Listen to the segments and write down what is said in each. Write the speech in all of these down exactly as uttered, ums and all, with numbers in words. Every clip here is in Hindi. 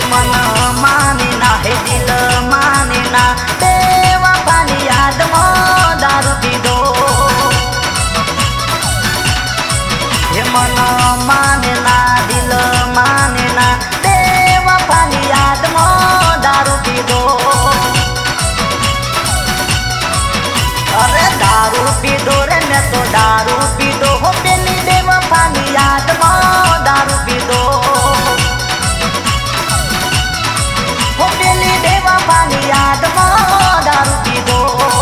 मन माने ना है दिल माने ना बेवफानी याद में दारू पी दो। ये मन माने ना दिल माने ना बेवफानी याद में दारू पी दो। अरे दारू पी दो रे मैं तो दारू पी दो हो पेली बेवफानी याद में दारू पी दो। हो पेली बेवफानी याद में दारू पी दो।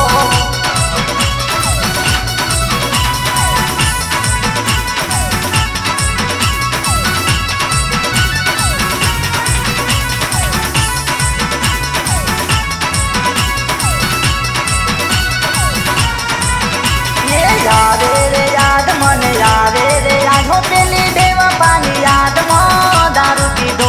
यावे रे याद मन यावे रे याद हो पेली बेवफानी याद में दारू पी दो।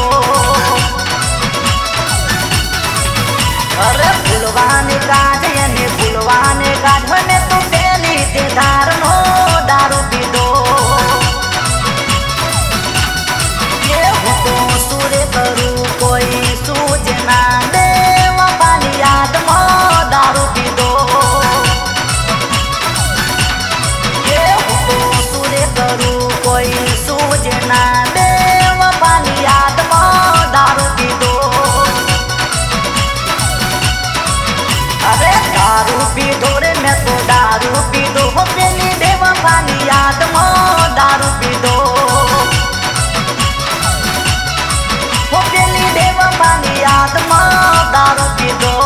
अरे फुलवाने काज यानी फुलवाने काज मने तो पेली ते धार नो दारू पी दो। ये हो तो सूर्य करू कोई सूझना बेवफानी याद में दारू पी दो। करू कोई सूझना बेवफानी याद में दारू पी दो। अरे दारू पी दो रे मैं तो दारू पी दो हो पेली बेवफानी याद में दारू पी दो। हो पेली बेवफानी याद में दारू पी दो।